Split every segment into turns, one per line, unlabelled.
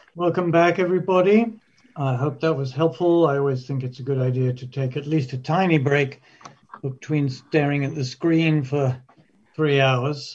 Welcome back, everybody. I hope that was helpful. I always think it's a good idea to take at least a tiny break between staring at the screen for 3 hours.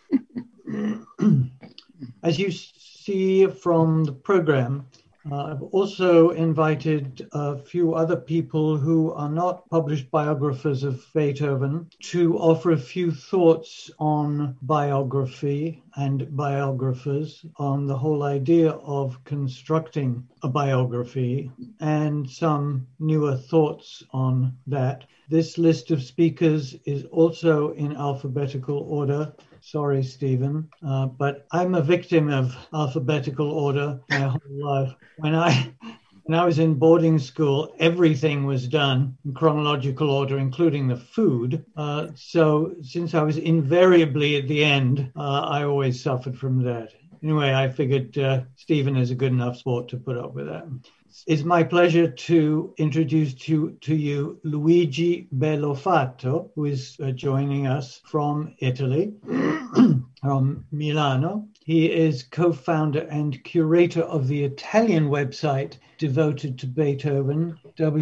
As you see from the program, I've also invited a few other people who are not published biographers of Beethoven to offer a few thoughts on biography and biographers, on the whole idea of constructing a biography, and some newer thoughts on that. This list of speakers is also in alphabetical order. Sorry, Stephen, but I'm a victim of alphabetical order my whole life. When I was in boarding school, everything was done in chronological order, including the food. So since I was invariably at the end, I always suffered from that. Anyway, I figured Stephen is a good enough sport to put up with that. It's my pleasure to introduce to you Luigi Bellofato, who is joining us from Italy, from Milano. He is co-founder and curator of the Italian website devoted to Beethoven,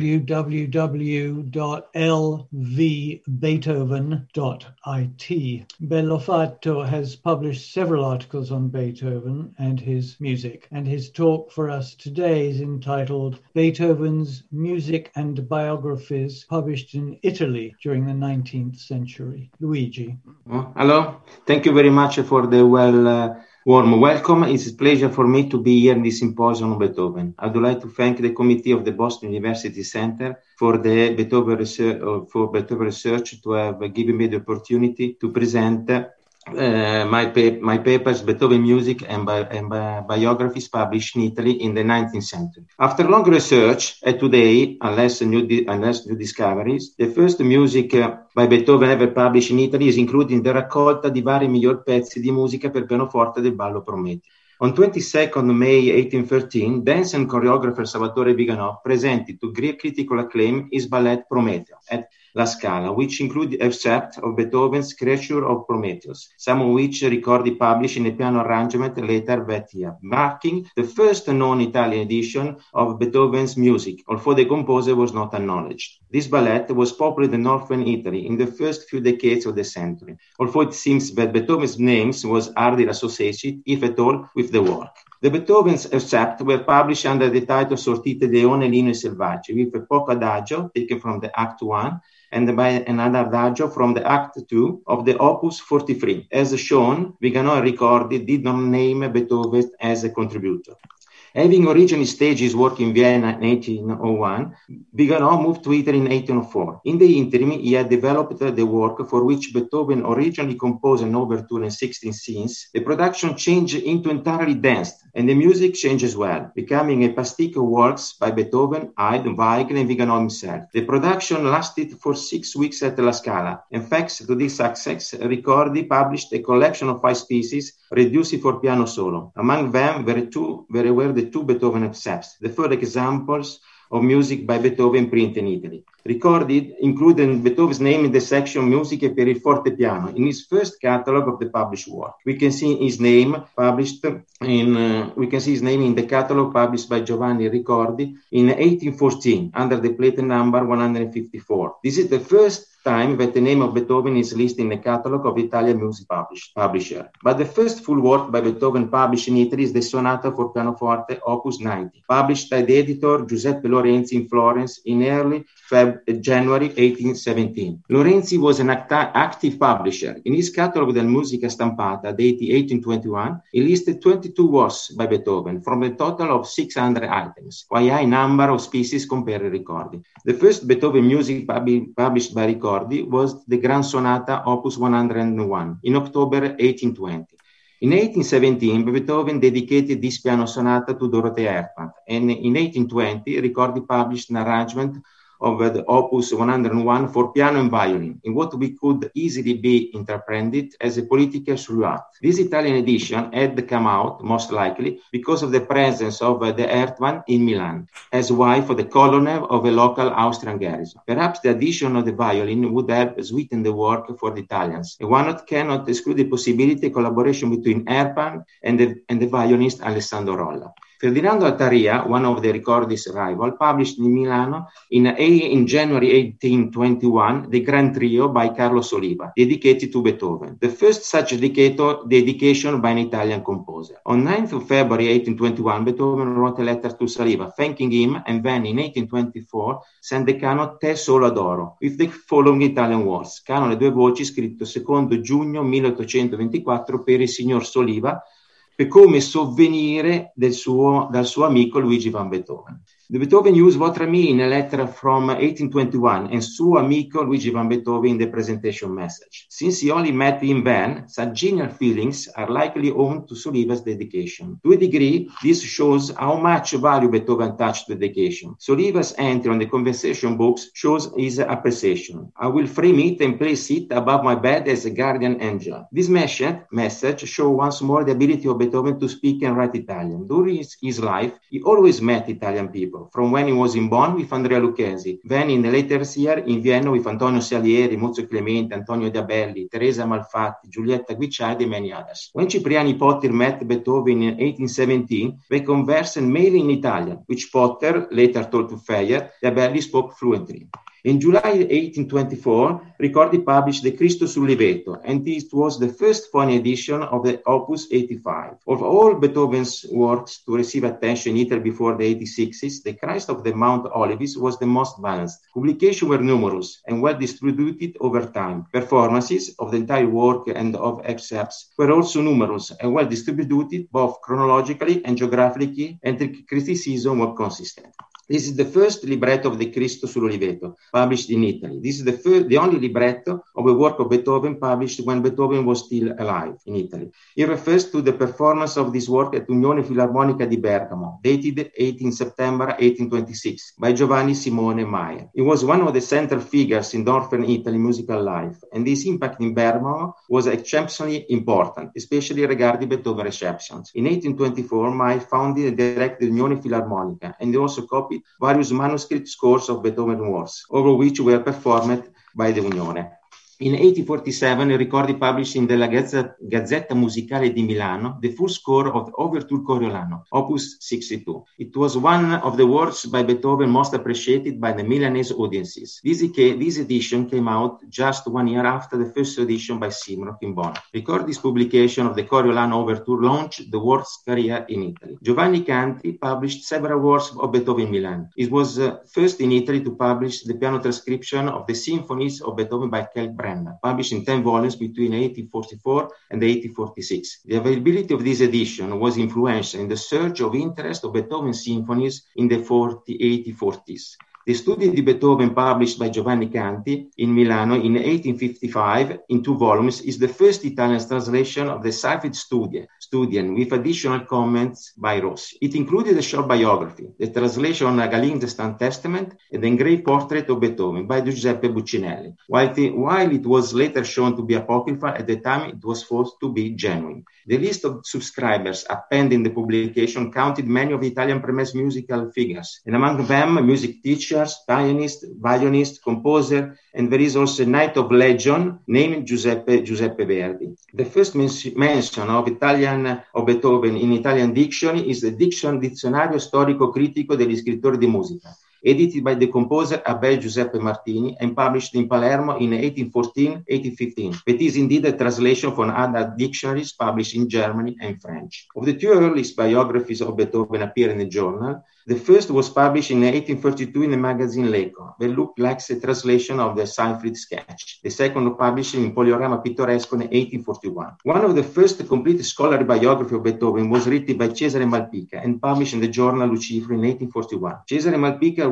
www.lvbeethoven.it. Bellofato has published several articles on Beethoven and his music, and his talk for us today is entitled Beethoven's Music and Biographies Published in Italy During the 19th Century. Luigi.
Hello. Thank you very much for the warm welcome. It's a pleasure for me to be here in this symposium on Beethoven. I would like to thank the committee of the Boston University Center for the Beethoven research to have given me the opportunity to present my papers, Beethoven Music and Biographies published in Italy in the 19th century. After long research, today, unless new discoveries, the first music by Beethoven ever published in Italy is included in the Raccolta di vari miglior pezzi di musica per pianoforte del ballo Prometeo. On 22nd May 1813, dance and choreographer Salvatore Viganò presented to great critical acclaim his ballet Prometeo at La Scala, which included excerpts of Beethoven's Creature of Prometheus, some of which recorded published in a piano arrangement later that year, marking the first known Italian edition of Beethoven's music, although the composer was not acknowledged. This ballet was popular in northern Italy in the first few decades of the century, although it seems that Beethoven's name was hardly associated, if at all, with the work. The Beethoven's excerpts were published under the title Sortite Leone Lino e Selvaggi, with a poco adagio taken from the Act 1 and by another adagio from the Act 2 of the Opus 43. As shown, Viganò recorded did not name Beethoven as a contributor. Having originally staged his work in Vienna in 1801, Viganò moved to Italy in 1804. In the interim, he had developed the work for which Beethoven originally composed an overture and 16 scenes. The production changed into entirely dance, and the music changed as well, becoming a pastiche of works by Beethoven, Haydn, Weigl, and Viganò himself. The production lasted for 6 weeks at La Scala, and thanks to this success, Ricordi published a collection of 5 pieces reduced for piano solo. Among them were the 2 Beethoven excerpts, the 3rd examples of music by Beethoven printed in Italy. Recorded included Beethoven's name in the section Musiche per il fortepiano in his first catalog of the published work. We can see his name in the catalog published by Giovanni Ricordi in 1814 under the plate number 154. This is the first time that the name of Beethoven is listed in the catalog of Italian music publisher. But the first full work by Beethoven published in Italy is the Sonata for Pianoforte Opus 90, published by the editor Giuseppe Lorenzi in Florence in early January 1817. Lorenzi was an active publisher. In his catalog del Musica Stampata, dated 1821, he listed 22 works by Beethoven from a total of 600 items, while a high number of species compared to Ricordi. The first Beethoven music published by Ricordi was the Grand Sonata Opus 101 in October 1820. In 1817, Beethoven dedicated this piano sonata to Dorothea Erfurt, and in 1820, Ricordi published an arrangement of the Opus 101 for piano and violin, in what we could easily be interpreted as a political throughout. This Italian edition had come out, most likely, because of the presence of the Erdmann in Milan, as wife of the colonel of a local Austrian garrison. Perhaps the addition of the violin would have sweetened the work for the Italians, and one cannot exclude the possibility of collaboration between Erdmann and the violinist Alessandro Rolla. Ferdinando Altaria, one of the recordist's rival, published in Milano in January 1821 the Grand Trio by Carlos Oliva, dedicated to Beethoven, the first such dedication by an Italian composer. On 9th of February 1821, Beethoven wrote a letter to Saliba thanking him, and then in 1824 sent the canon Te solo adoro, with the following Italian words, canone 2 voci scritto 2 giugno 1824 per il signor Soliva, come sovvenire dal suo amico Luigi van Beethoven. The Beethoven used votre ami in a letter from 1821 and suo amico Luigi van Beethoven in the presentation message. Since he only met him then, such genial feelings are likely owing to Soliva's dedication. To a degree, this shows how much value Beethoven attached to the dedication. Soliva's entry on the conversation books shows his appreciation. I will frame it and place it above my bed as a guardian angel. This message shows once more the ability of Beethoven to speak and write Italian. During his life, he always met Italian people. From when he was in Bonn with Andrea Lucchesi, then in the later years in Vienna with Antonio Salieri, Muzio Clemente, Antonio Diabelli, Teresa Malfatti, Giulietta Guicciardi, and many others. When Cipriani Potter met Beethoven in 1817, they conversed mainly in Italian, which Potter later told to Fayet, Diabelli spoke fluently. In July 1824, Ricordi published the Cristo sul Liveto, and this was the first phony edition of the Opus 85. Of all Beethoven's works to receive attention in Italy before the 1860s, the Christ of the Mount Olives was the most balanced. Publications were numerous and well distributed over time. Performances of the entire work and of excerpts were also numerous and well distributed both chronologically and geographically, and the criticism was consistent. This is the first libretto of the Cristo sull'Oliveto, published in Italy. This is the only libretto of a work of Beethoven published when Beethoven was still alive in Italy. It refers to the performance of this work at Unione Filarmonica di Bergamo, dated 18 September 1826, by Giovanni Simone Maier. It was one of the central figures in Northern Italy musical life, and this impact in Bergamo was exceptionally important, especially regarding Beethoven receptions. In 1824, Maier founded and directed Unione Filarmonica, and he also copied various manuscript scores of Beethoven works, all of which were performed by the Unione. In 1847, Ricordi published in the Gazzetta Musicale di Milano the full score of the Overture Coriolano, Opus 62. It was one of the works by Beethoven most appreciated by the Milanese audiences. This edition came out just 1 year after the first edition by Simrock in Bonn. Ricordi's publication of the Coriolano Overture launched the work's career in Italy. Giovanni Canti published several works of Beethoven in Milan. It was first in Italy to publish the piano transcription of the symphonies of Beethoven by Kelk published in 10 volumes between 1844 and 1846. The availability of this edition was influential in the surge of interest of Beethoven symphonies in the 1840s. The Studi di Beethoven, published by Giovanni Canti in Milano in 1855 in 2 volumes, is the first Italian translation of the Seyfried Studien with additional comments by Rossi. It included a short biography, the translation on Galindestan Testament, and the engraved portrait of Beethoven by Giuseppe Buccinelli. While it was later shown to be apocryphal, at the time it was thought to be genuine. The list of subscribers appended in the publication counted many of the Italian Premier's musical figures, and among them music teachers, pianist, violinist, composer, and there is also a Knight of Legion named Giuseppe Verdi. The first mention of Beethoven in Italian dictionary is the Dizionario Storico Critico degli Scrittori di Musica, edited by the composer Abel Giuseppe Martini and published in Palermo in 1814-1815. It is indeed a translation from other dictionaries published in Germany and French. Of the 2 earliest biographies of Beethoven appear in the journal, the first was published in 1832 in the magazine L'Eco. They looked like a translation of the Seyfried sketch. The second was published in Poliorama Pittoresco in 1841. One of the first complete scholarly biography of Beethoven was written by Cesare Malpica and published in the journal Lucifero in 1841. Cesare Malpica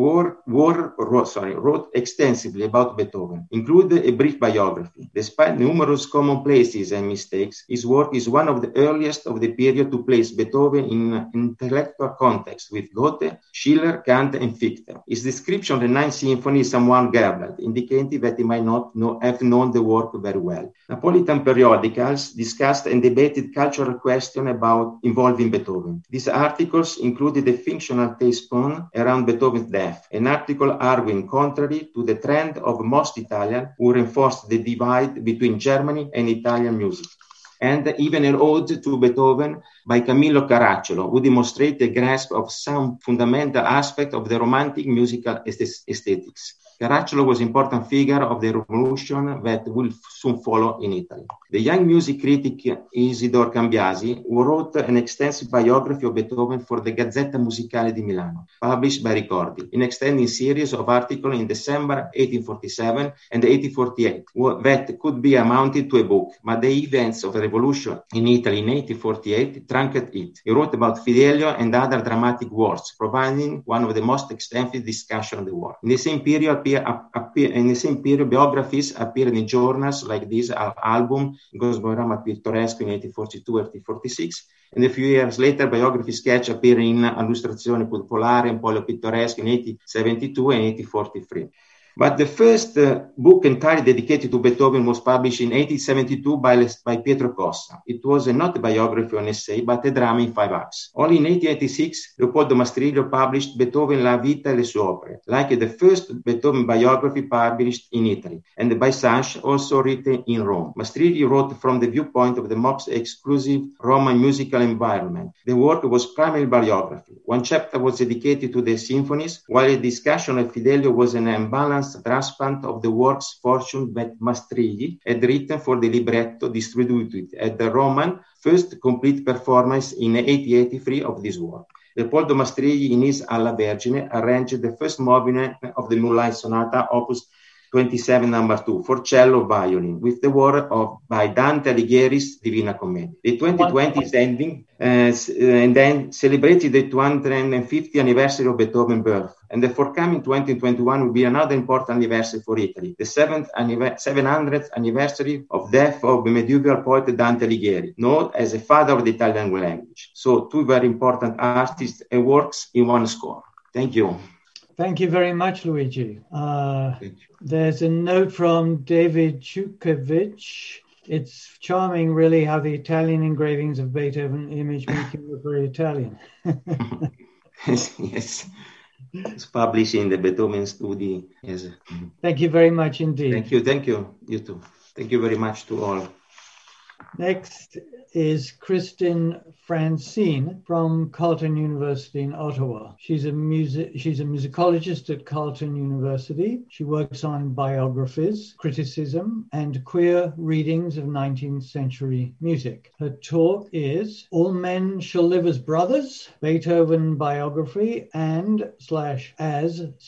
wrote extensively about Beethoven, including a brief biography. Despite numerous commonplaces and mistakes, his work is one of the earliest of the period to place Beethoven in intellectual context with Goethe, Schiller, Kant, and Fichte. His description of the 9th Symphony is somewhat garbled, indicating that he might not have known the work very well. Napolitan periodicals discussed and debated cultural questions involving Beethoven. These articles included a fictional tale-spun around Beethoven's death, an article arguing contrary to the trend of most Italians who reinforced the divide between Germany and Italian music. and even an ode to Beethoven by Camillo Caracciolo, who demonstrates the grasp of some fundamental aspect of the romantic musical aesthetics. Caracciolo was an important figure of the revolution that will soon follow in Italy. The young music critic Isidore Cambiasi, who wrote an extensive biography of Beethoven for the Gazzetta Musicale di Milano, published by Ricordi, in an extended series of articles in December 1847 and 1848, that could be amounted to a book, but the events of the revolution in Italy in 1848 trunced it. He wrote about Fidelio and other dramatic works, providing one of the most extensive discussion of the war. In the same period, biographies appeared in journals like this album, Cosmorama Pittoresco in 1842-1846, and a few years later, biography sketch appeared in Illustrazione Popolare and Polio Pittoresco in 1872 and 1843. But the first book entirely dedicated to Beethoven was published in 1872 by Pietro Cossa. It was not a biography or an essay, but a drama in 5 acts. Only in 1886, Leopoldo Mastrillo published Beethoven La Vita e le sue opere, like the first Beethoven biography published in Italy, and by Sanche, also written in Rome. Mastrillo wrote from the viewpoint of the most exclusive Roman musical environment. The work was primarily biography. One chapter was dedicated to the symphonies, while a discussion of Fidelio was an unbalanced transplant of the works fortune that Mastrilli had written for the libretto distributed at the Roman first complete performance in 1883 of this work. Leopoldo Mastrilli, in his Alla Vergine, arranged the first movement of the Moonlight Sonata, Opus 27, number 2, for cello violin, with the work by Dante Alighieri's Divina Commedia. The 2020 is ending, and then celebrated the 250th anniversary of Beethoven's birth. And the forthcoming 2021 will be another important anniversary for Italy, the 700th anniversary of death of the medieval poet Dante Alighieri, known as the father of the Italian language. So 2 very important artists and works in one score. Thank you.
Thank you very much, Luigi. There's a note from David Chukovich. It's charming, really, how the Italian engravings of Beethoven image make him look very Italian.
Yes. It's published in the Beethoven Study. Yes.
Thank you very much indeed.
Thank you. You too. Thank you very much to all.
Next is Kristin Francine from Carleton University in Ottawa. She's a musicologist at Carleton University. She works on biographies, criticism, and queer readings of 19th century music. Her talk is All Men Shall Live as Brothers, Beethoven Biography and / as